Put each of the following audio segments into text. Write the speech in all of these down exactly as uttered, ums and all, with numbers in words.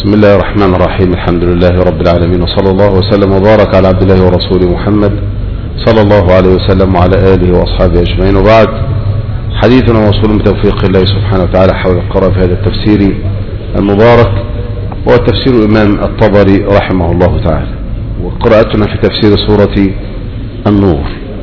بسم الله الرحمن الرحيم. الحمد لله رب العالمين، وصلى الله وسلم وبارك على عبد الله ورسوله محمد صلى الله عليه وسلم وعلى آله وأصحابه أجمعين. وبعد، حديثنا موصول بتوفيق الله سبحانه وتعالى حول القراءة في هذا التفسير المبارك، وهو تفسير الإمام الطبري رحمه الله تعالى، وقراءتنا في تفسير سورة النور.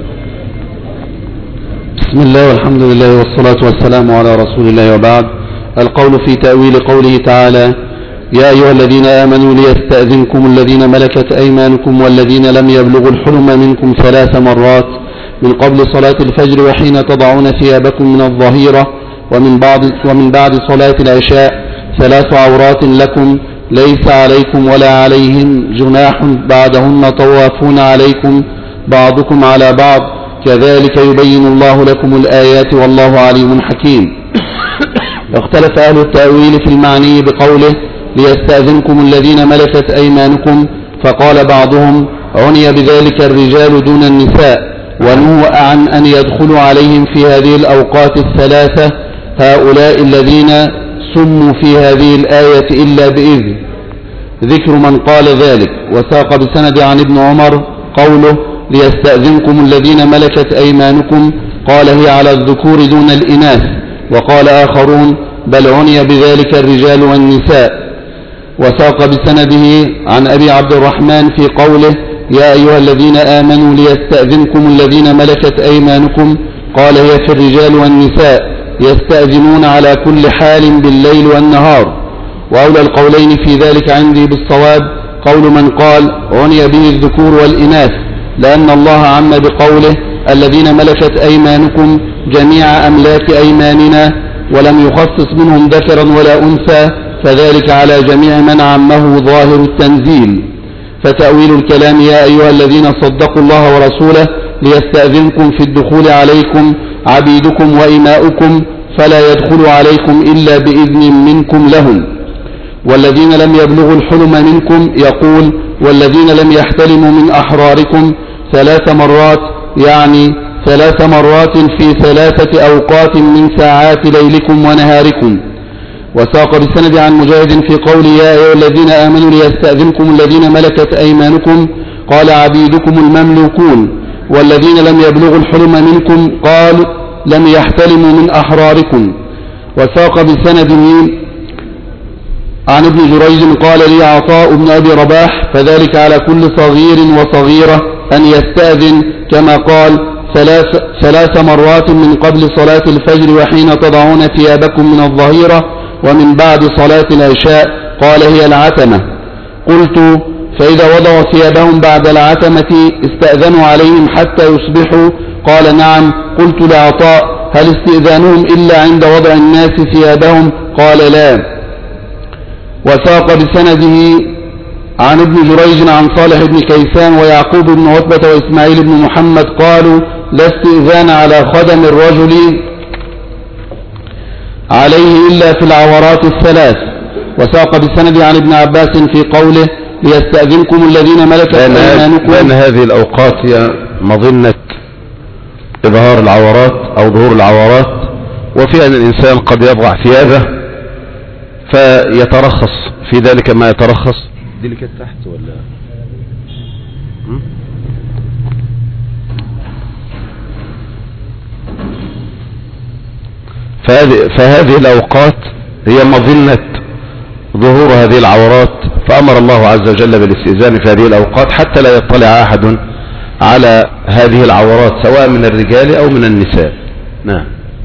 بسم الله والحمد لله والصلاة والسلام على رسول الله، وبعد. القول في تأويل قوله تعالى: يا أيها الذين آمنوا ليستأذنكم الذين ملكت أيمانكم والذين لم يبلغوا الحلم منكم ثلاث مرات من قبل صلاة الفجر وحين تضعون ثيابكم من الظهيرة ومن بعد, ومن بعد صلاة العشاء، ثلاث عورات لكم ليس عليكم ولا عليهم جناح بعدهن طوافون عليكم بعضكم على بعض، كذلك يبين الله لكم الآيات والله عليم حكيم. اختلف أهل التأويل في المعني بقوله ليستأذنكم الذين ملكت أيمانكم، فقال بعضهم عني بذلك الرجال دون النساء، ونهى عن أن يدخلوا عليهم في هذه الأوقات الثلاثة هؤلاء الذين سموا في هذه الآية إلا بإذن. ذكر من قال ذلك. وساق بسند عن ابن عمر قوله ليستأذنكم الذين ملكت أيمانكم، قال هي على الذكور دون الإناث. وقال آخرون بل عني بذلك الرجال والنساء. وساق بسنده عن أبي عبد الرحمن في قوله يا أيها الذين آمنوا ليستأذنكم الذين ملكت أيمانكم، قال هي في الرجال والنساء يستأذنون على كل حال بالليل والنهار. وأولى القولين في ذلك عندي بالصواب قول من قال عني به الذكور والإناث، لأن الله عم بقوله الذين ملكت أيمانكم جميع أملاك أيماننا، ولم يخصص منهم ذكرا ولا أنثى، فذلك على جميع من عمه ظاهر التنزيل. فتأويل الكلام يا أيها الذين صدقوا الله ورسوله ليستأذنكم في الدخول عليكم عبيدكم وإماؤكم فلا يدخل عليكم إلا بإذن منكم لهم، والذين لم يبلغوا الحلم منكم يقول والذين لم يحتلموا من أحراركم ثلاث مرات، يعني ثلاث مرات في ثلاثة أوقات من ساعات ليلكم ونهاركم. وساق بسند عن مجاهد في قول يا أيها الذين آمنوا ليستأذنكم الذين ملكت أيمانكم، قال عبيدكم المملوكون، والذين لم يبلغوا الحلم منكم قال لم يحتلموا من أحراركم. وساق بسند عن ابن جريج قال لي عطاء بن أبي رباح فذلك على كل صغير وصغيرة أن يستأذن كما قال ثلاث, ثلاث مرات من قبل صلاة الفجر وحين تضعون ثيابكم من الظهيرة ومن بعد صلاة العشاء، قال هي العتمة. قلت فإذا وضعوا ثيابهم بعد العتمة استأذنوا عليهم حتى يصبحوا؟ قال نعم. قلت لعطاء هل استئذانهم إلا عند وضع الناس ثيابهم؟ قال لا. وساق بسنده عن ابن جريج عن صالح بن كيسان ويعقوب بن عتبة وإسماعيل بن محمد قالوا لا استئذان على خدم الرجل عليه إلا في العورات الثلاث. وساق بسند عن ابن عباس في قوله ليستأذنكم الذين ملكت أيمانكم، لأن هذه الأوقات هي مظنة إظهار العورات أو ظهور العورات، وفي أن الإنسان قد يضع ثيابه فيترخص في ذلك ما يترخص. دي اللي كانت تحت ولا فهذه, فهذه الأوقات هي مظنة ظهور هذه العورات، فأمر الله عز وجل بالاستئذان في هذه الأوقات حتى لا يطلع أحد على هذه العورات سواء من الرجال أو من النساء. نعم.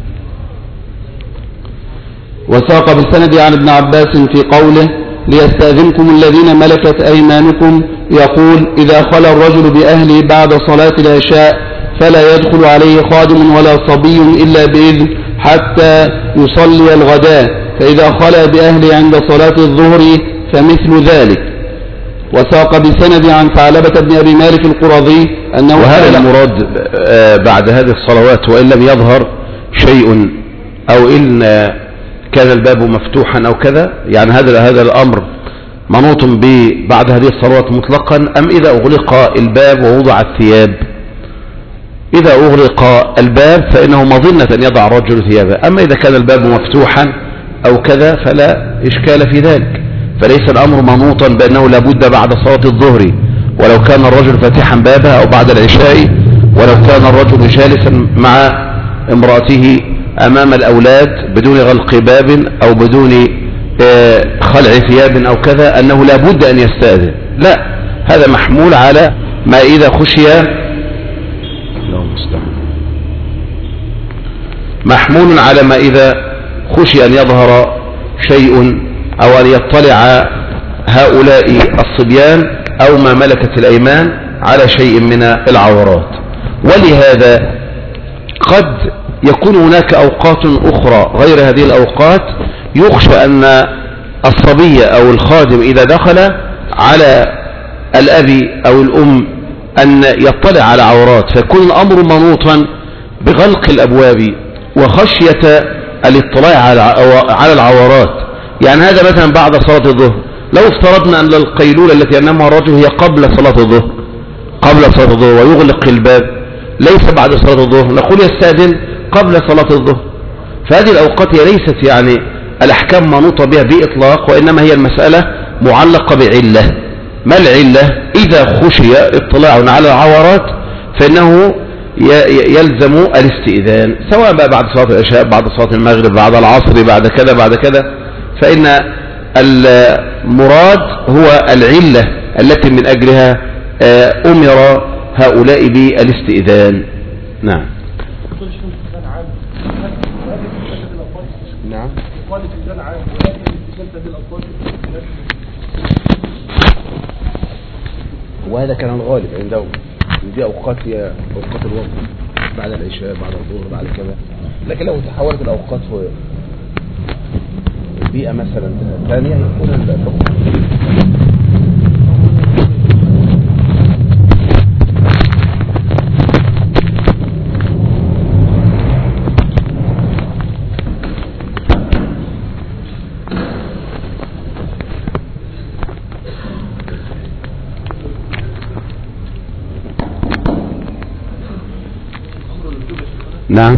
وساق بالسند عن ابن عباس في قوله ليستأذنكم الذين ملكت أيمانكم يقول إذا خلى الرجل بأهله بعد صلاة العشاء فلا يدخل عليه خادم ولا صبي إلا بإذن حتى يصلي الغداء، فإذا خلى بأهله عند صلاة الظهر فمثل ذلك. وساق بسند عن ثعلبة بن أبي مالك القرظي أنه وهذا المراد بعد هذه الصلوات وإن لم يظهر شيء أو إن كان الباب مفتوحا أو كذا، يعني هذا هذا الأمر منوط به بعد هذه الصلوات مطلقا، أم إذا أغلق الباب ووضع الثياب؟ إذا أغلق الباب فإنه مظنة أن يضع الرجل ثيابه، أما إذا كان الباب مفتوحا أو كذا فلا إشكال في ذلك. فليس الأمر منوطا بأنه لابد بعد صلاة الظهر ولو كان الرجل فاتحا بابها، أو بعد العشاء ولو كان الرجل جالسا مع امرأته أمام الأولاد بدون غلق باب أو بدون خلع ثياب أو كذا أنه لابد أن يستأذن. لا، هذا محمول على ما إذا خشي محمول على ما إذا خشي أن يظهر شيء أو أن يطلع هؤلاء الصبيان أو ما ملكت الأيمان على شيء من العورات. ولهذا قد يكون هناك أوقات أخرى غير هذه الأوقات يخشى أن الصبي أو الخادم إذا دخل على الأبي أو الأم أن يطلع على عورات، فيكون الأمر منوطا بغلق الأبواب وخشية الاطلاع على العورات. يعني هذا مثلا بعد صلاة الظهر، لو افترضنا أن القيلولة التي ينامها الرجل هي قبل صلاة الظهر قبل صلاة الظهر ويغلق الباب ليس بعد صلاة الظهر، نقول يستأذن قبل صلاة الظهر. فهذه الأوقات هي ليست يعني الأحكام منوطة بها بإطلاق، وإنما هي المسألة معلقة بعلة. ما العلة؟ إذا خشي اطلاع على العورات فإنه يلزم الاستئذان، سواء بقى بعد صلاة العشاء، بعد صلاة المغرب، بعد العصر، بعد كذا بعد كذا. فإن المراد هو العلة التي من أجلها أمر هؤلاء بالاستئذان. نعم. نعم. وهذا كان الغالب عندهم، دي أوقات هي أوقات الوقت بعد العشاء، بعد الظهر، بعد كذا. لكن لو تحولت الأوقات في بيئة مثلا ثانية يكون الحكم. نعم.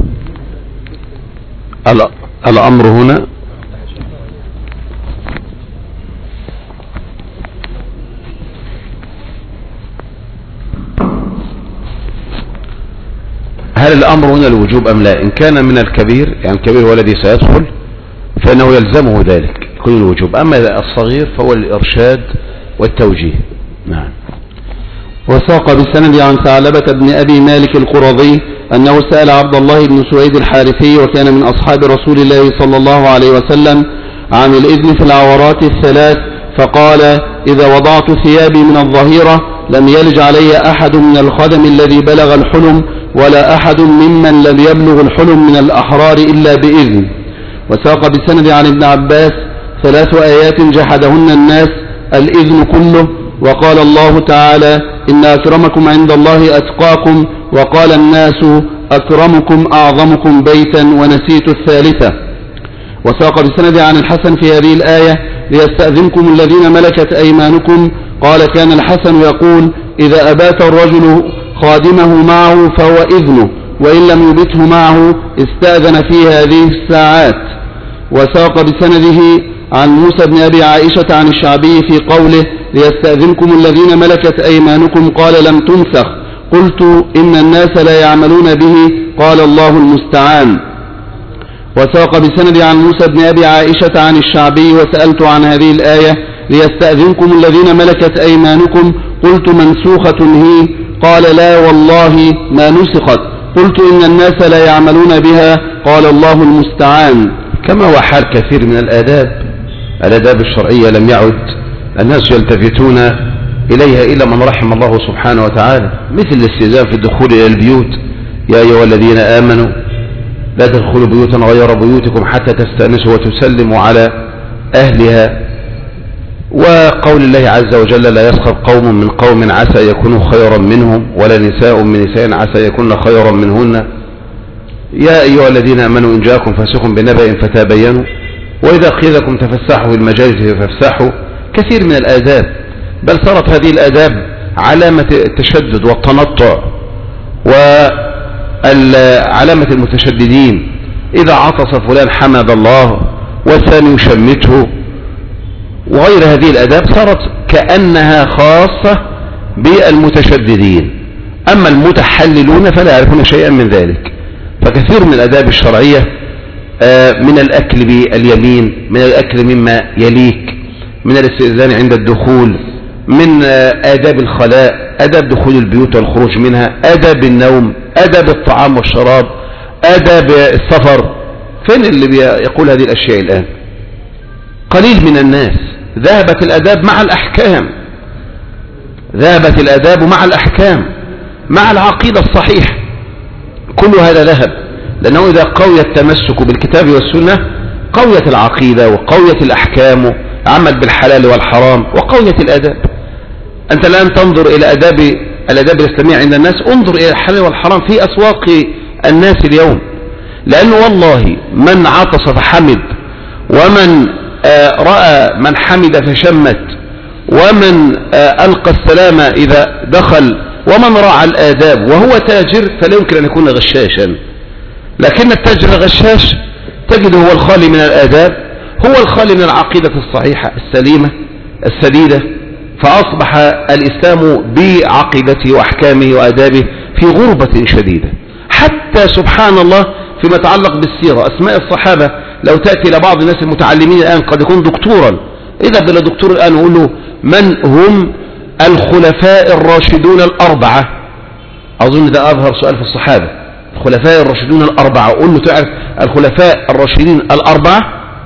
الأمر هنا هل الأمر هنا الوجوب أم لا؟ إن كان من الكبير، يعني الكبير هو الذي سيدخل، فإنه يلزمه ذلك يكون الوجوب. أما الصغير فهو الإرشاد والتوجيه. نعم. وساق بسند عن ثعلبة بن أبي مالك القرظي أنه سأل عبد الله بن سويد الحارثي وكان من أصحاب رسول الله صلى الله عليه وسلم عن الإذن في العورات الثلاث، فقال: إذا وضعت ثيابي من الظهيرة لم يلج علي أحد من الخدم الذي بلغ الحلم ولا أحد ممن لم يبلغ الحلم من الأحرار إلا بإذن. وساق بسند عن ابن عباس: ثلاث آيات جحدهن الناس، الإذن كله، وقال الله تعالى: إن أكرمكم عند الله أتقاكم، وقال الناس: أكرمكم أعظمكم بيتا، ونسيت الثالثة. وساق بسند عن الحسن في هذه الآية: ليستأذنكم الذين ملكت أيمانكم. قال: كان الحسن يقول: إذا أبات الرجل خادمه معه فهو إذنه، وإن لم يبته معه استأذن في هذه الساعات. وساق بسنده عن موسى بن أبي عائشة عن الشعبي في قوله: ليستأذنكم الذين ملكت أيمانكم، قال: لم تنسخ. قلت: إن الناس لا يعملون به، قال: الله المستعان. وساق بسند عن موسى بن أبي عائشة عن الشعبي: وسألت عن هذه الآية: ليستأذنكم الذين ملكت أيمانكم، قلت: منسوخة هي؟ قال: لا والله ما نسخت. قلت: إن الناس لا يعملون بها، قال: الله المستعان. كما هو حال كثير من الآداب الآداب الشرعية لم يعد الناس يلتفتون إليها إلا من رحم الله سبحانه وتعالى، مثل الاستئذان في الدخول إلى البيوت: يا أيها الذين آمنوا لا تدخلوا بيوتا غير بيوتكم حتى تستأنسوا وتسلموا على أهلها. وقول الله عز وجل: لا يسخر قوم من قوم عسى يكونوا خيرا منهم، ولا نساء من نساء عسى يكون خيرا منهن. يا أيها الذين آمنوا إن جاءكم فاسق بنبأ فتبينوا، وإذا قيل لكم تفسحوا في المجالس فافسحوا. كثير من الآداب، بل صارت هذه الآداب علامة التشدد والتنطع وعلامة المتشددين. إذا عطس فلان حمد الله، والثاني يشمته، وغير هذه الآداب صارت كأنها خاصة بالمتشددين، أما المتحللون فلا يعرفون شيئا من ذلك. فكثير من الآداب الشرعية من الأكل باليمين، من الأكل مما يليك، من الاستئذان عند الدخول، من آداب الخلاء، آداب دخول البيوت والخروج منها، آداب النوم، آداب الطعام والشراب، آداب السفر. فين اللي يقول هذه الأشياء الآن؟ قليل من الناس. ذهبت الآداب مع الأحكام، ذهبت الآداب مع الأحكام، مع العقيدة الصحيحة. كل هذا ذهب، لأنه إذا قوي التمسك بالكتاب والسنة قويت العقيدة وقويت الأحكام وعمل بالحلال والحرام وقويت الآداب. أنت الآن تنظر إلى آداب الآداب الإسلامية عند الناس، انظر إلى الحلال والحرام في أسواق الناس اليوم. لأنه والله من عطس فحمد، ومن آه رأى من حمد فشمت، ومن آه ألقى السلام إذا دخل، ومن راعى الآداب وهو تاجر فلا يمكن أن يكون غشاشا. لكن التاجر الغشاش تجده هو الخالي من الآداب، هو الخالي من العقيدة الصحيحة السليمة السديدة. فأصبح الإسلام بعقيدته وأحكامه وآدابه في غربة شديدة. حتى سبحان الله فيما يتعلق بالسيرة، أسماء الصحابة لو تأتي إلى بعض الناس المتعلمين الآن قد يكون دكتورا، إذا بلا دكتور الآن يقول له من هم الخلفاء الراشدون الأربعة؟ أظن ده أظهر سؤال في الصحابة، الخلفاء الراشدون الأربعة، قل له تعرف الخلفاء الراشدين الأربعة؟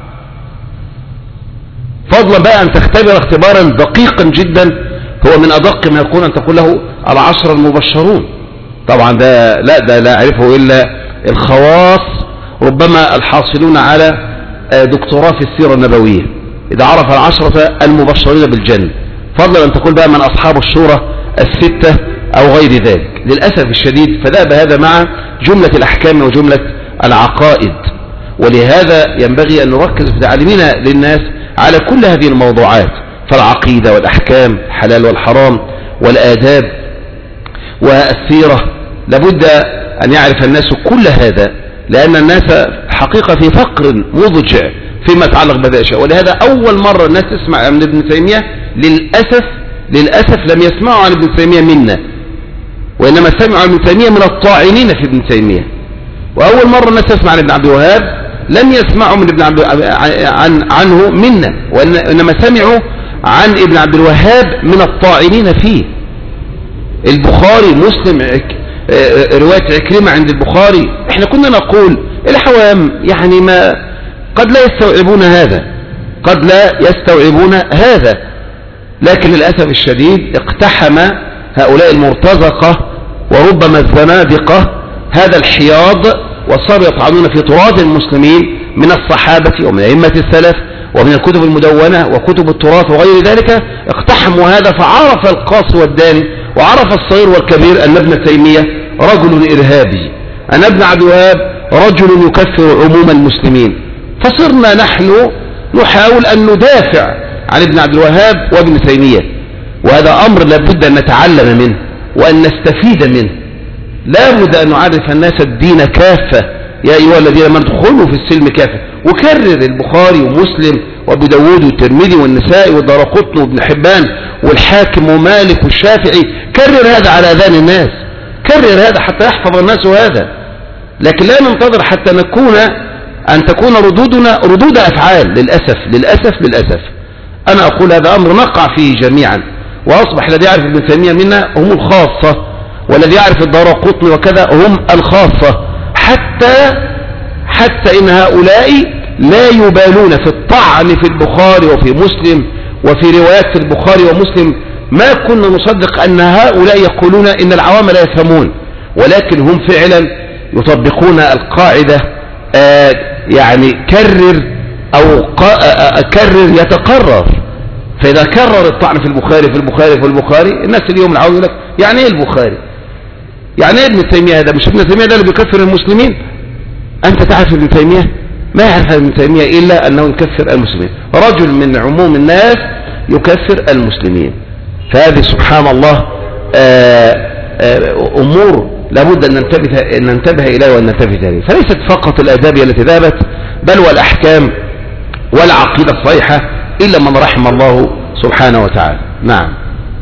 فضلا بقى أن تختبر اختبارا دقيقا جدا، هو من أدق ما يكون أن تقول له العشر المبشرون. طبعا ده لا ده لا يعرفه إلا الخواص، ربما الحاصلون على دكتوراه في السيرة النبوية إذا عرف العشرة المبشرين بالجنة، فضلا أن تقول بقى من أصحاب الشورى الستة أو غير ذلك. للأسف الشديد فذهب هذا مع جملة الأحكام وجملة العقائد. ولهذا ينبغي أن نركز في تعليمنا للناس على كل هذه الموضوعات، فالعقيدة والأحكام، الحلال والحرام والآداب والسيرة، لابد أن يعرف الناس كل هذا، لأن الناس حقيقة في فقر مضجع فيما يتعلق بهذه الأشياء. ولهذا أول مرة الناس تسمع عن ابن تيمية للأسف للأسف لم يسمعوا عن ابن تيمية منا، وإنما سمعوا عن ابن تيمية من الطاعنين في ابن تيمية. وأول مرة الناس تسمع عن ابن عبد الوهاب لم يسمعوا من ابن عبد عن عنه منا، وإنما سمعوا عن ابن عبد الوهاب من الطاعنين فيه. البخاري، مسلم، رواية عكرمة عند البخاري، احنا كنا نقول الحوام يعني ما قد لا يستوعبون هذا، قد لا يستوعبون هذا، لكن للأسف الشديد اقتحم هؤلاء المرتزقة وربما الزنادقة هذا الحياض، وصاروا يطعنون في تراث المسلمين من الصحابة ومن أئمة السلف ومن الكتب المدونة وكتب التراث وغير ذلك. اقتحموا هذا، فعرف القاص والداني وعرف الصغير والكبير أن ابن تيمية رجل إرهابي، أن ابن عبد الوهاب رجل يكفر عموم المسلمين. فصرنا نحن نحاول أن ندافع عن ابن عبد الوهاب وابن تيمية، وهذا أمر لابد أن نتعلم منه وأن نستفيد منه. لابد أن نعرف الناس الدين كافة، يا أيها الذين آمنوا ادخلوا في السلم كافة. وكرر البخاري ومسلم وابو داود والترمذي والنسائي والدارقطني وابن حبان والحاكم ومالك والشافعي، كرر هذا على أذان الناس، كرر هذا حتى يحفظ الناس هذا. لكن لا ننتظر حتى نكون أن تكون ردودنا ردود أفعال. للأسف للأسف للأسف أنا أقول هذا أمر نقع فيه جميعا، وأصبح الذي يعرف ابن تيمية منا هم الخاصة، والذي يعرف الدارقطني وكذا هم الخاصة، حتى حتى إن هؤلاء لا يبالون في الطعن في البخاري وفي مسلم وفي روايات البخاري ومسلم. ما كنا نصدق أن هؤلاء يقولون إن العوام لا يفهمون، ولكن هم فعلا يطبقون القاعدة. آه يعني كرر أو آه كرر يتقرر. فإذا كرر الطعن في البخاري في البخاري في البخاري الناس اليوم العوام يقول لك يعني إيه البخاري؟ يعني إيه ابن تيمية؟ هذا مش ابن تيمية ده اللي بيكفر المسلمين؟ أنت تعرف ابن تيمية؟ ما يعرف ابن تيمية إلا أنه يكفر المسلمين، رجل من عموم الناس يكفر المسلمين. فهذه سبحان الله آآ آآ أمور لابد أن ننتبه, أن ننتبه إليها وأن ننتبه إليها. فليست فقط الآداب التي ذهبت، بل والأحكام والعقيدة الصحيحة إلا من رحم الله سبحانه وتعالى. نعم.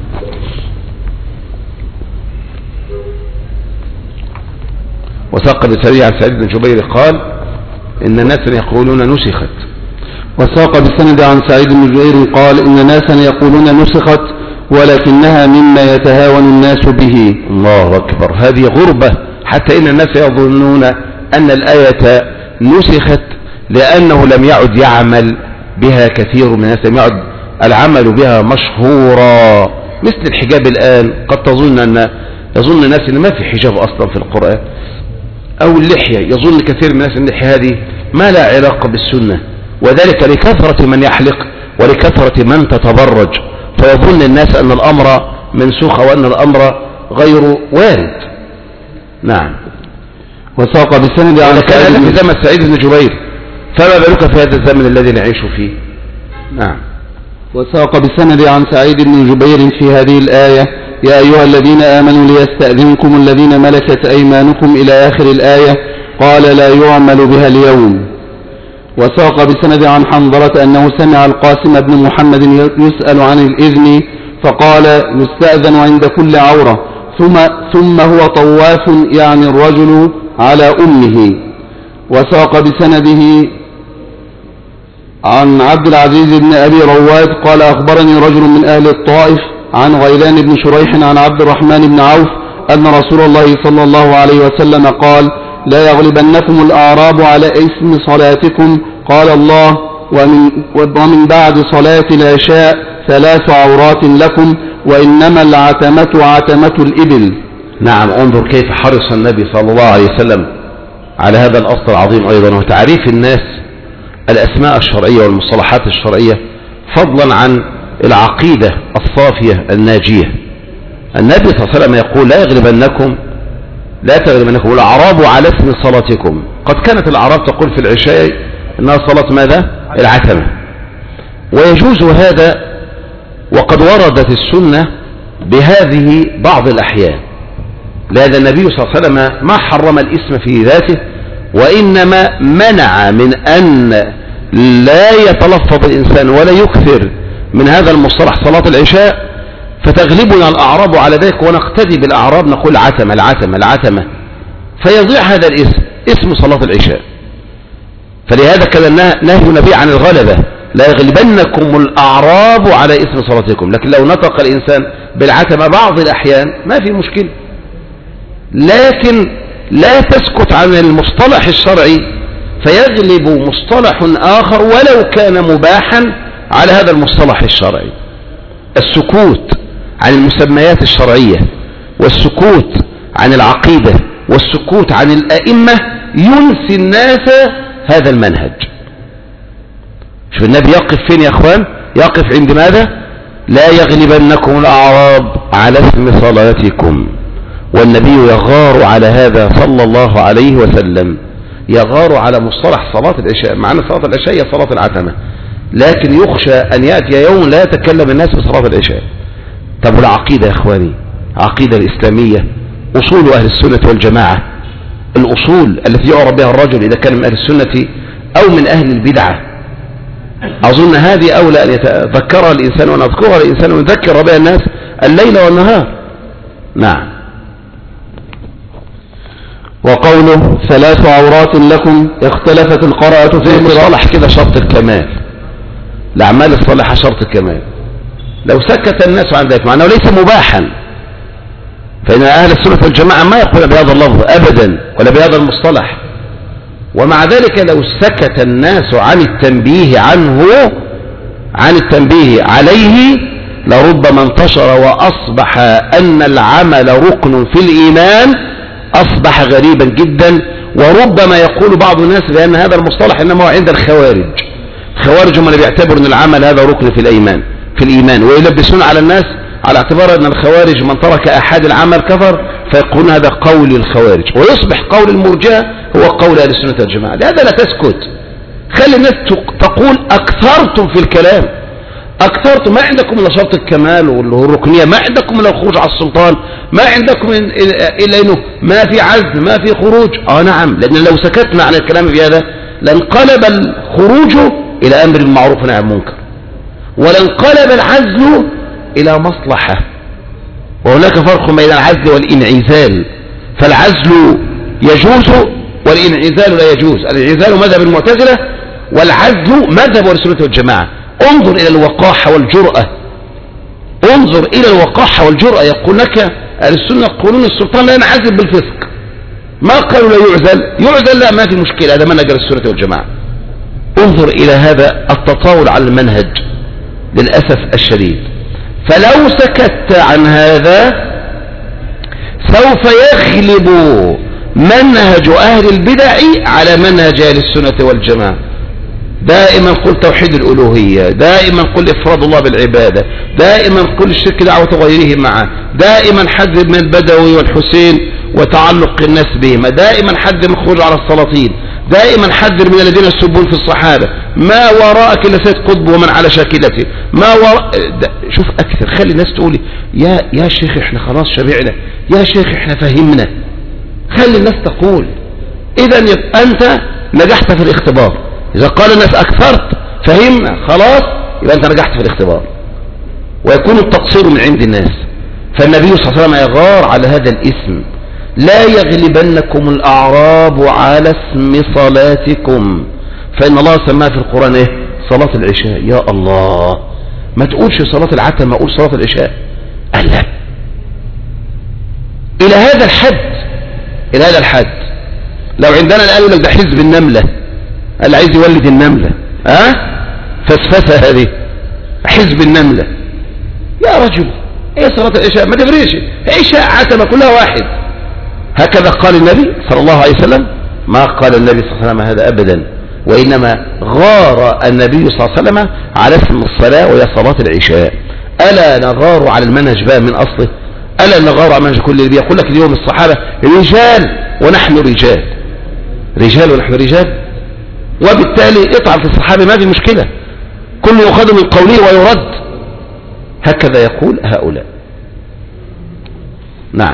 وساق بسريع عن سعيد بن جبير قال إن ناسا يقولون نسخت. وساق بسند عن سعيد بن جبير قال إن ناسا يقولون نسخت ولكنها مما يتهاون الناس به. الله أكبر. هذه غربة، حتى إن الناس يظنون أن الآية نسخت لأنه لم يعد يعمل بها كثير من الناس، لم يعد العمل بها مشهورا مثل الحجاب الآن. قد تظن أن يظن الناس أن ما في حجاب أصلا في القرآن، أو اللحية، يظن كثير من الناس أن اللحية هذه ما لا علاقة بالسنة، وذلك لكثرة من يحلق ولكثرة من تتبرج، فيظن الناس أن الأمر منسوخ وأن الأمر غير وارد. نعم. وساق بسند عن كان في زمن سعيد بن جبير، فما بالك في هذا الزمن الذي نعيش فيه. نعم. وساق بسند عن سعيد بن جبير في هذه الآية يا أيها الذين آمنوا ليستأذنكم الذين ملكت أيمانكم إلى آخر الآية، قال لا يعمل بها اليوم. وساق بسند عن حنظلة أنه سمع القاسم بن محمد يسأل عن الإذن فقال يستأذن عند كل عورة، ثم, ثم هو طواف يعني الرجل على أمه. وساق بسنده عن عبد العزيز بن أبي رواد قال أخبرني رجل من أهل الطائف عن غيلان بن شريح عن عبد الرحمن بن عوف أن رسول الله صلى الله عليه وسلم قال لا يغلبنكم الأعراب على اسم صلاتكم، قال الله ومن, ومن بعد صلاة العشاء ثلاث عورات لكم وإنما العتمة عتمة الإبل. نعم. انظر كيف حرص النبي صلى الله عليه وسلم على هذا الأصل العظيم أيضا، وتعريف الناس الأسماء الشرعية والمصطلحات الشرعية، فضلا عن العقيدة الصافية الناجية. النبي صلى الله عليه وسلم يقول لا يغلبنكم لا تغلبنكم الأعراب على اسم صلاتكم. قد كانت الأعراب تقول في العشاء إنها صلاة ماذا؟ العتمة. ويجوز هذا، وقد وردت السنة بهذه بعض الأحيان، لهذا النبي صلى الله عليه وسلم ما حرم الاسم في ذاته، وإنما منع من أن لا يتلفظ الإنسان ولا يكثر من هذا المصطلح صلاة العشاء، فتغلبنا الأعراب على ذلك ونقتدي بالأعراب نقول عتمة العتمة العتمة، فيضيع هذا الاسم اسم صلاة العشاء. فلهذا كان نهي النبي عن الغلبة، لا يغلبنكم الأعراب على اسم صلاتكم. لكن لو نطق الإنسان بالعتمة بعض الأحيان ما في مشكلة، لكن لا تسكت عن المصطلح الشرعي فيغلب مصطلح آخر ولو كان مباحا على هذا المصطلح الشرعي. السكوت عن المسميات الشرعية والسكوت عن العقيدة والسكوت عن الأئمة ينسي الناس هذا المنهج. شوف النبي يقف فين يا أخوان؟ يقف عند ماذا؟ لا يغلبنكم الأعراب على اسم صلاتكم. والنبي يغار على هذا صلى الله عليه وسلم، يغار على مصطلح صلاة العشاء، مع أن صلاة العشاء هي صلاة العتمة، لكن يخشى أن يأتي يوم لا يتكلم الناس بصلاة العشاء. طب والعقيدة يا إخواني، عقيدة الإسلامية، أصول أهل السنة والجماعة، الأصول التي يعرف بها الرجل إذا كان من أهل السنة أو من أهل البدعة، أظن هذه أولى أن يتذكرها الإنسان ونذكرها الإنسان ونذكر بها الناس الليل والنهار. نعم. وقوله ثلاث عورات لكم اختلفت القراءة في مصطلح كده شرط الكمال، الأعمال الصالحة شرط الكمال. لو سكت الناس عن ذلك معناه ليس مباحا، فإن أهل السنة والجماعة ما يقول بهذا اللفظ أبدا ولا بهذا المصطلح، ومع ذلك لو سكت الناس عن التنبيه عنه عن التنبيه عليه لربما انتشر وأصبح أن العمل ركن في الإيمان، أصبح غريبا جدا. وربما يقول بعض الناس بأن هذا المصطلح إنما هو عند الخوارج، الخوارج هم اللي بيعتبروا أن العمل هذا ركن في الإيمان في الإيمان ويلبسون على الناس على اعتبار أن الخوارج من ترك أحد العمل كفر، فيقولون هذا قول الخوارج، ويصبح قول المرجئة هو قول أهل السنة والجماعة. لهذا لا تسكت، خلي الناس تقول أكثرتم في الكلام، أكثرتم، ما عندكم إلا شرط الكمال والركنية، ما عندكم إلا الخروج على السلطان، ما عندكم إلا إنه ما في عزل ما في خروج. آه نعم، لأن لو سكتنا عن الكلام في هذا لانقلب الخروج إلى أمر المعروف ونهي عن المنكر، ولانقلب العزل إلى مصلحة. وهناك فرق بين العزل والانعزال، فالعزل يجوز والانعزال لا يجوز. الانعزال مذهب المعتزلة، والعزل مذهب السنة والجماعة. انظر إلى الوقاحة والجرأة، انظر إلى الوقاحة والجرأة. يقول لك أهل السنة يقولون السلطان لا ينعزل بالفسق، ما قالوا لا يعزل. يعزل لا، ما في مشكلة، هذا منهج السنة والجماعة. انظر إلى هذا التطاول على المنهج للأسف الشديد. فلو سكت عن هذا سوف يغلب منهج أهل البدع على منهج أهل السنة والجماعة. دائما قل توحيد الألوهية، دائما قل إفراد الله بالعبادة، دائما قل الشرك دعوة غيره معه، دائما حذر من البدوي والحسين وتعلق الناس بهما، دائما حذر من الخروج على السلاطين، دائما حذر من الذين يسبون في الصحابة، ما وراءك إلا سيد قطب ومن على شاكلته، ما وراء. شوف أكثر، خلي الناس تقولي يا يا شيخ احنا خلاص شبعنا، يا شيخ احنا فهمنا. خلي الناس تقول. إذا يبقى أنت نجحت في الاختبار. إذا قال الناس أكثرت فهمنا خلاص، يبقى أنت نجحت في الاختبار، ويكون التقصير من عند الناس. فالنبي صلى الله عليه وسلم يغار على هذا الاسم: لا يغلبنكم الأعراب على اسم صلاتكم، فإن الله سماها في القرآن إيه؟ صلاة العشاء. يا الله، ما تقولش صلاة العتمة، أقول صلاة العشاء. ألا إلى هذا الحد، إلى هذا الحد. لو عندنا قالوا لك ده حزب النملة، اللي عايز يولد النملة، ها أه؟ فسفسة هذه حزب النملة. يا رجل ايه صلاة العشاء؟ ما تفرقش، عشاء عتمة كلها واحد. هكذا قال النبي صلى الله عليه وسلم؟ ما قال النبي صلى الله عليه وسلم هذا أبدا، وإنما غار النبي صلى الله عليه وسلم على اسم الصلاة وهي صلاة العشاء. ألا نغار على المنهج بقى من أصله؟ ألا نغار على منهج كل اللي بيقول لك اليوم الصحابة رجال ونحن رجال، رجال ونحن رجال، وبالتالي اطعن في الصحابة ما في مشكلة، كل يؤخذ من قوله ويرد. هكذا يقول هؤلاء. نعم.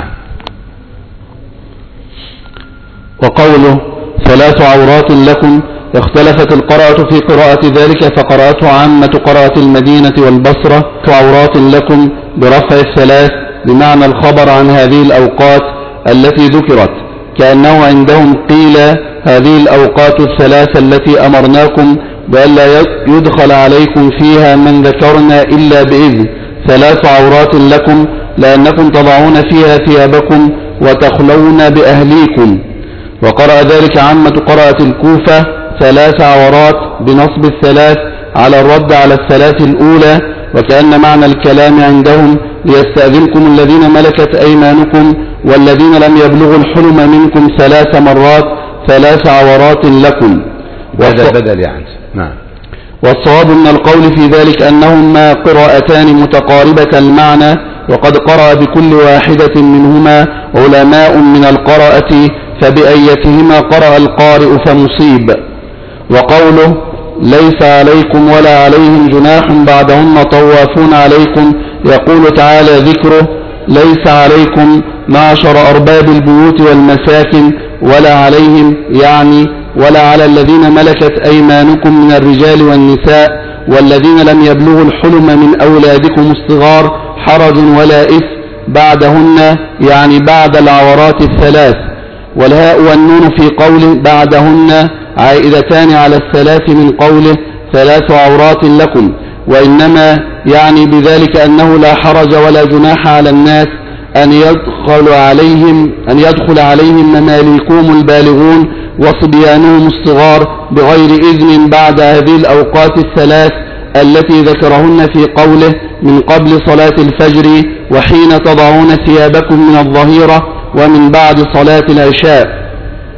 وقوله ثلاث عورات لكم، اختلفت القراءة في قراءة ذلك، فقراءته عامة قراءة المدينة والبصرة عورات لكم برفع الثلاث بمعنى الخبر عن هذه الأوقات التي ذكرت، كأنه عندهم قيل هذه الأوقات الثلاثة التي أمرناكم بألا يدخل عليكم فيها من ذكرنا إلا بإذن، ثلاث عورات لكم لأنكم تضعون فيها ثيابكم وتخلون بأهليكم. وقرأ ذلك عامة قراءة الكوفة ثلاث عورات بنصب الثلاث على الرد على الثلاث الأولى، وكأن معنى الكلام عندهم ليستأذنكم الذين ملكت أيمانكم والذين لم يبلغوا الحلم منكم ثلاث مرات، ثلاث عورات لكم. وهذا بدل يعني. نعم. والصواب من القول في ذلك أنهما قراءتان متقاربة المعنى، وقد قرأ بكل واحدة منهما علماء من القراءة، فبأيتهما قرأ القارئ فمصيب. وقوله ليس عليكم ولا عليهم جناح بعدهن طوافون عليكم، يقول تعالى ذكره ليس عليكم معشر أرباب البيوت والمساكن ولا عليهم، يعني ولا على الذين ملكت أيمانكم من الرجال والنساء والذين لم يبلغوا الحلم من أولادكم الصغار حرج ولا إثم بعدهن، يعني بعد العورات الثلاث. والهاء والنون في قوله بعدهن عائدتان على الثلاث من قوله ثلاث عورات لكم، وإنما يعني بذلك أنه لا حرج ولا جناح على الناس أن يدخل عليهم أن يدخل عليهم مماليكهم البالغون وصبيانهم الصغار بغير إذن بعد هذه الأوقات الثلاث التي ذكرهن في قوله من قبل صلاة الفجر وحين تضعون ثيابكم من الظهيرة ومن بعد صلاة العشاء.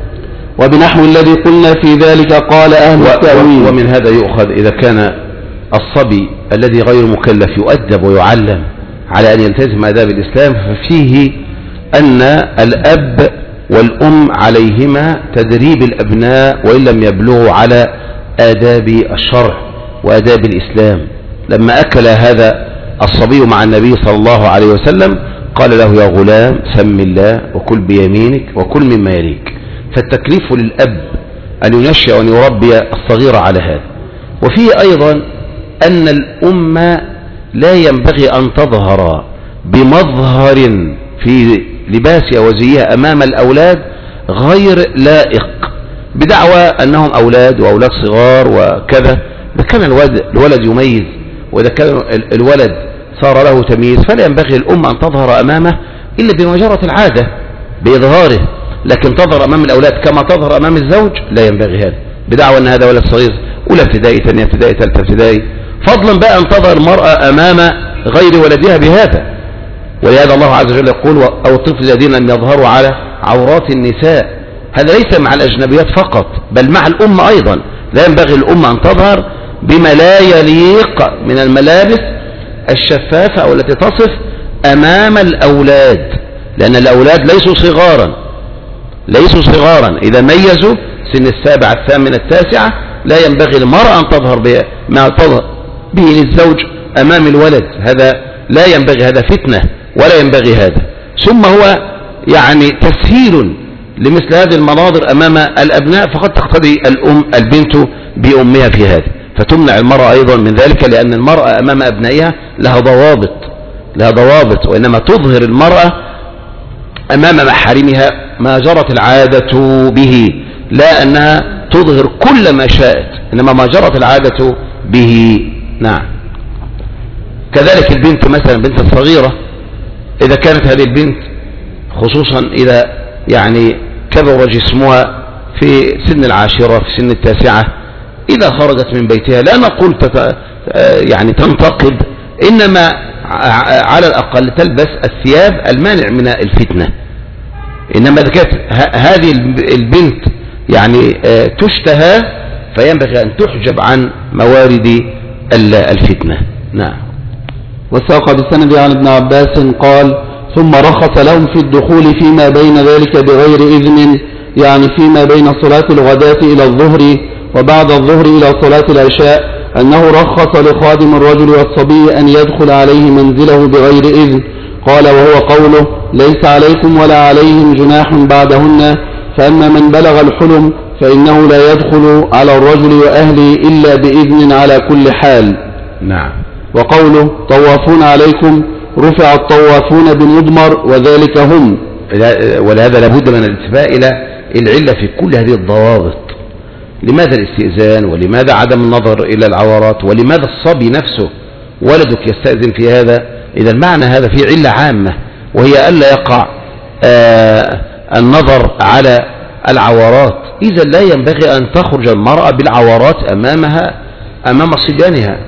وبنحو الذي قلنا في ذلك قال أهل التأويل. ومن هذا يؤخذ إذا كان الصبي الذي غير مكلف يؤدب ويعلم على أن يلتزم آداب الإسلام، ففيه أن الأب والأم عليهما تدريب الأبناء وإن لم يبلغوا على آداب الشرع وآداب الإسلام. لما أكل هذا الصبي مع النبي صلى الله عليه وسلم قال له يا غلام سم الله وكل بيمينك وكل مما يليك. فالتكليف للأب أن ينشئ وأن يربي الصغير على هذا. وفيه أيضا أن الأمة لا ينبغي أن تظهر بمظهر في لباسها وزيها أمام الأولاد غير لائق، بدعوى أنهم أولاد وأولاد صغار وكذا. إذا كان الولد يميز وإذا كان الولد صار له تمييز فلا ينبغي الأمة أن تظهر أمامه إلا بمجرة العادة بإظهاره، لكن تظهر أمام الأولاد كما تظهر أمام الزوج لا ينبغي هذا، بدعوى أن هذا ولد صغير أولى ابتدائي ثانية ابتدائي ثالثة ابتدائي، فضلا بقى أن تظهر المرأة أمام غير ولدها بهذا. ولهذا الله عز وجل يقول أو الطفل الذين لم يظهروا على عورات النساء، هذا ليس مع الأجنبيات فقط بل مع الأمة أيضا، لا ينبغي الأمة أن تظهر بما لا يليق من الملابس الشفافة أو التي تصف أمام الأولاد، لأن الأولاد ليسوا صغارا ليسوا صغارا إذا ميزوا سن السابعة الثامنة التاسعة لا ينبغي المرأة أن تظهر ما تظهر به للزوج أمام الولد، هذا لا ينبغي، هذا فتنة ولا ينبغي هذا. ثم هو يعني تسهيل لمثل هذه المناظر أمام الأبناء، فقد تقتضي الأم البنت بأمها في هذا، فتمنع المرأة أيضا من ذلك، لأن المرأة أمام أبنائها لها ضوابط لها ضوابط وإنما تظهر المرأة أمام محارمها ما جرت العادة به، لا أنها تظهر كل ما شاءت، إنما ما جرت العادة به. نعم. كذلك البنت مثلا البنت الصغيرة، إذا كانت هذه البنت خصوصا إذا يعني كبر جسمها في سن العاشرة في سن التاسعة، إذا خرجت من بيتها لا نقول تت... يعني تنتقب، إنما على الأقل تلبس الثياب المانع من الفتنة. إنما إذا كانت هذه البنت يعني تشتهى فينبغي أن تحجب عن موارد الفتنة. نعم. وساق بالسند عن ابن عباس قال: ثم رخص لهم في الدخول فيما بين ذلك بغير إذن، يعني فيما بين صلاة الغداة إلى الظهر وبعد الظهر إلى صلاة العشاء، أنه رخص لخادم الرجل والصبي أن يدخل عليه منزله بغير إذن. قال: وهو قوله: ليس عليكم ولا عليهم جناح بعدهن، فأما من بلغ الحلم فإنه لا يدخل على الرجل وأهله إلا بإذن على كل حال. نعم. وقوله: طوافون عليكم، رفع الطوافون بمضمر وذلك هم. ولهذا لابد من الانتباه إلى العلة في كل هذه الضوابط، لماذا الاستئذان ولماذا عدم النظر إلى العورات ولماذا الصبي نفسه ولدك يستأذن في هذا. إذا المعنى هذا في علة عامة، وهي ألا يقع آه النظر على العورات. إذا لا ينبغي أن تخرج المرأة بالعورات أمامها أمام صبيانها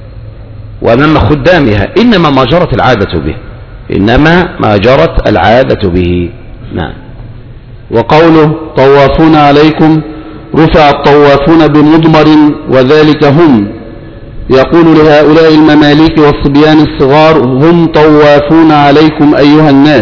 وأمام خدامها، إنما ما جرت العادة به إنما ما جرت العادة به. نعم. وقوله: طوافون عليكم، رفع الطوافون بمضمر وذلك هم، يقول لهؤلاء المماليك والصبيان الصغار: هم طوافون عليكم أيها الناس.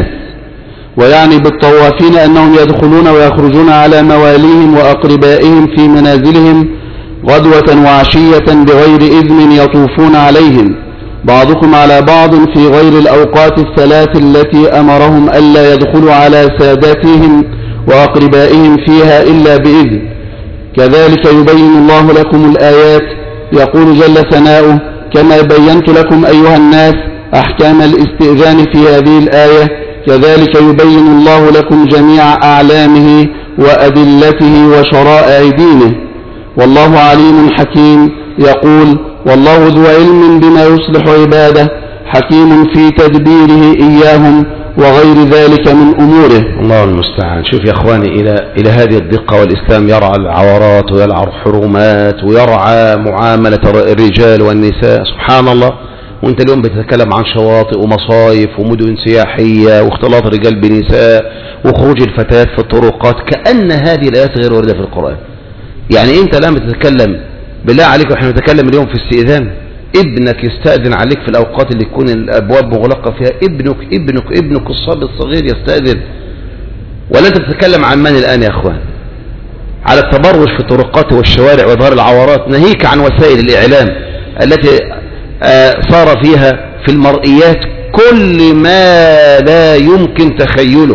ويعني بالطوافين أنهم يدخلون ويخرجون على مواليهم وأقربائهم في منازلهم غدوة وعشية بغير إذن، يطوفون عليهم بعضكم على بعض في غير الأوقات الثلاث التي أمرهم ألا يدخلوا على ساداتهم وأقربائهم فيها إلا بإذن. كذلك يبين الله لكم الآيات، يقول جل ثناؤه: كما بينت لكم أيها الناس أحكام الاستئذان في هذه الآية، كذلك يبين الله لكم جميع أعلامه وأدلته وشرائع دينه، والله عليم حكيم. يقول: والله ذو علم بما يصلح عباده، حكيم في تدبيره إياهم وغير ذلك من أموره. الله المستعان. شوف يا أخواني إلى إلى هذه الدقة، والإسلام يرعى العورات ويرعى الحرمات ويرعى معاملة الرجال والنساء. سبحان الله. وانت اليوم بتتكلم عن شواطئ ومصايف ومدن سياحية واختلاط الرجال بنساء وخروج الفتيات في الطرقات، كأن هذه الآيات غير واردة في القرآن. يعني انت الآن بتتكلم بالله عليك، واحنا نتكلم اليوم في استئذان، ابنك يستأذن عليك في الأوقات اللي تكون الأبواب مغلقة فيها، ابنك ابنك ابنك الصبي الصغير يستأذن. ولا انت بتتكلم عن من الآن يا اخوان؟ على التبرج في الطرقات والشوارع وإظهار العورات، ناهيك عن وسائل الإعلام التي آه صار فيها في المرئيات كل ما لا يمكن تخيله،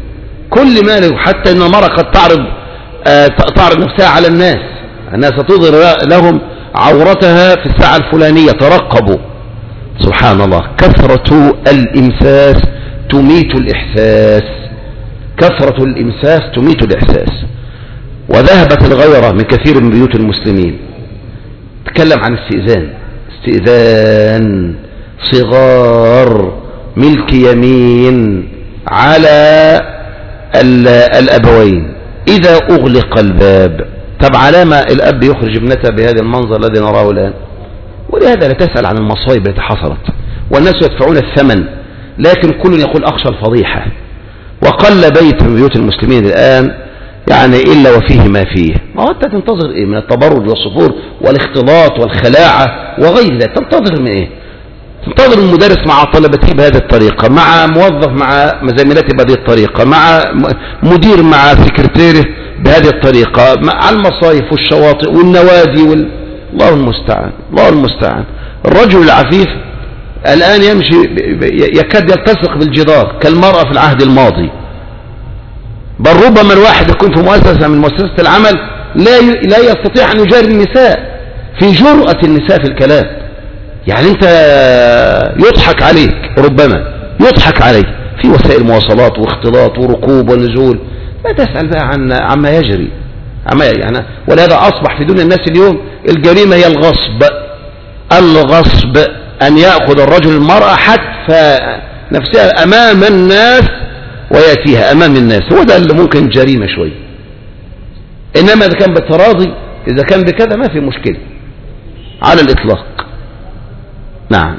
كل ما لا، حتى ان المرأة قد تعرض آه تعرض نفسها على الناس، الناس تظهر لهم عورتها في الساعة الفلانية، ترقبوا. سبحان الله، كثرة الإمساس تميت الإحساس، كثرة الإمساس تميت الإحساس. وذهبت الغيرة من كثير من بيوت المسلمين. تكلم عن استئذان، استئذان صغار ملك يمين على الأبوين إذا أغلق الباب. طب علامة الأب يخرج ابنته بهذا المنظر الذي نراه الآن؟ ولهذا لا تسأل عن المصائب التي حصلت، والناس يدفعون الثمن، لكن كل يقول أخشى الفضيحة. وقل بيت من بيوت المسلمين الآن يعني إلا وفيه ما فيه. ما هو أنت تنتظر إيه من التبرج والصفور والاختلاط والخلاعة وغير ذلك؟ تنتظر من إيه؟ تنتظر المدرس مع طلبته بهذه الطريقة، مع موظف مع زميلته بهذه الطريقة، مع مدير مع سكرتيره بهذه الطريقة، مع المصايف والشواطئ والنوادي وال... الله المستعان، الله المستعان. الرجل العفيف الآن يمشي يكاد يلتصق بالجدار كالمرأة في العهد الماضي. بل ربما الواحد يكون في مؤسسة من مؤسسات العمل لا لا يستطيع أن يجاري النساء في جرأة النساء في الكلام. يعني أنت يضحك عليك، ربما يضحك عليك في وسائل مواصلات واختلاط وركوب ونزول. لا تسأل بقى عن عما يجري عما يعني. ولهذا أصبح في دنيا الناس اليوم الجريمة هي الغصب، الغصب أن يأخذ الرجل المرأة حتى نفسها أمام الناس ويأتيها أمام الناس. هو ده اللي ممكن جريمة شوي. إنما إذا كان بالتراضي، إذا كان بكذا ما في مشكلة على الإطلاق. نعم،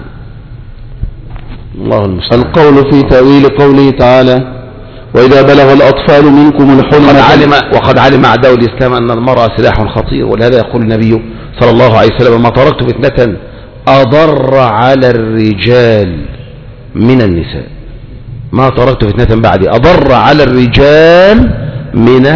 الله المستعان. القول في تأويل قوله تعالى: وإذا بلغ الأطفال منكم الحلم. وقد علم, وقد علم أعداء الإسلام أن المرأة سلاح خطير، ولهذا يقول النبي صلى الله عليه وسلم: ما تركت فتنة أضر على الرجال من النساء. ما تركت فتنة بعدي أضر على الرجال من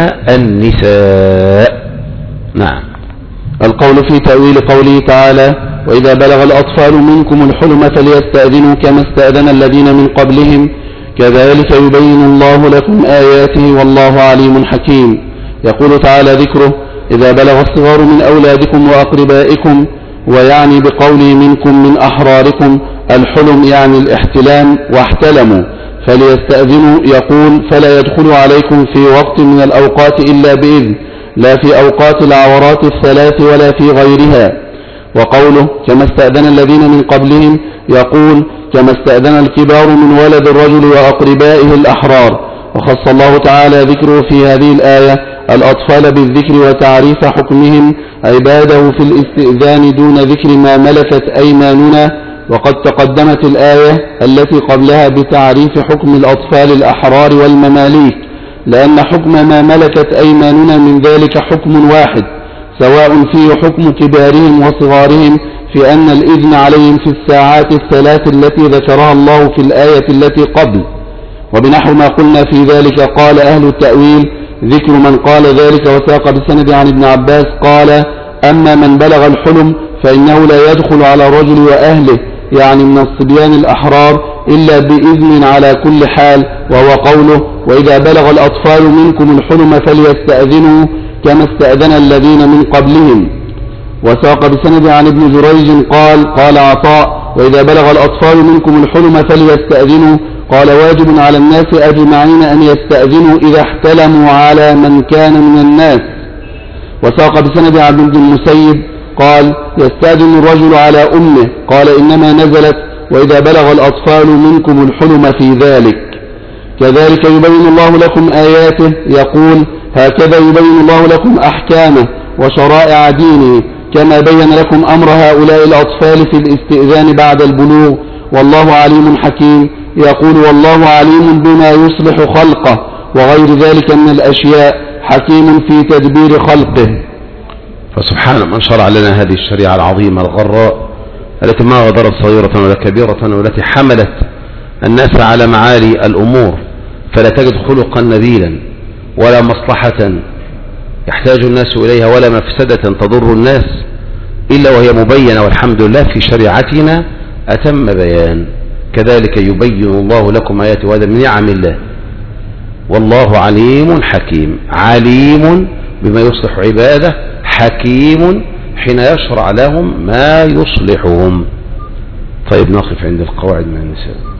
النساء. نعم. القول في تأويل قوله تعالى: وإذا بلغ الأطفال منكم الحلم فليستأذنوا كما استأذن الذين من قبلهم كذلك يبين الله لكم آياته والله عليم حكيم. يقول تعالى ذكره: إذا بلغ الصغار من أولادكم وأقربائكم، ويعني بقوله منكم من أحراركم الحلم يعني الاحتلام، واحتلموا فليستأذنوا. يقول: فلا يدخل عليكم في وقت من الأوقات إلا بإذن، لا في أوقات العورات الثلاث ولا في غيرها. وقوله كما استأذن الذين من قبلهم، يقول: كما استأذن الكبار من ولد الرجل وأقربائه الأحرار. وخص الله تعالى ذكره في هذه الآية الأطفال بالذكر وتعريف حكمهم عباده في الاستئذان دون ذكر ما ملكت أيماننا. وقد تقدمت الآية التي قبلها بتعريف حكم الأطفال الأحرار والمماليك، لأن حكم ما ملكت أيماننا من ذلك حكم واحد، سواء فيه حكم كبارهم وصغارهم في أن الإذن عليهم في الساعات الثلاث التي ذكرها الله في الآية التي قبل. وبنحو ما قلنا في ذلك قال أهل التأويل ذكر من قال ذلك وساق بسند عن ابن عباس قال: أما من بلغ الحلم فإنه لا يدخل على الرجل وأهله، يعني من الصبيان الأحرار، إلا بإذن على كل حال، وهو قوله: وإذا بلغ الأطفال منكم الحلم فليستأذنوا كما استأذن الذين من قبلهم. وساق بسند عن ابن جريج قال: قال عطاء: وإذا بلغ الأطفال منكم الحلم فليستأذنوا، قال: واجب على الناس أجمعين أن يستأذنوا إذا احتلموا على من كان من الناس. وساق بسند عن ابن المسيب قال: يستأذن الرجل على أمه، قال: إنما نزلت وإذا بلغ الأطفال منكم الحلم في ذلك. كذلك يبين الله لكم آياته، يقول: هكذا يبين الله لكم أحكامه وشرائع دينه، كما بين لكم أمر هؤلاء الأطفال في الاستئذان بعد البلوغ، والله عليم حكيم. يقول: والله عليم بما يصلح خلقه وغير ذلك من الأشياء، حكيم في تدبير خلقه. فسبحان من شرع لنا هذه الشريعة العظيمة الغراء التي ما غدرت صغيرة ولا كبيرة، والتي حملت الناس على معالي الأمور، فلا تجد خلقا نبيلا ولا مصلحة يحتاج الناس إليها ولا مفسدة تضر الناس إلا وهي مبينة، والحمد لله في شريعتنا أتم بيان. كذلك يبين الله لكم آياته، وهذا من نعم الله. والله عليم حكيم، عليم بما يصلح عباده، حكيم حين يشرع لهم ما يصلحهم. طيب نقف عند القواعد من النساء.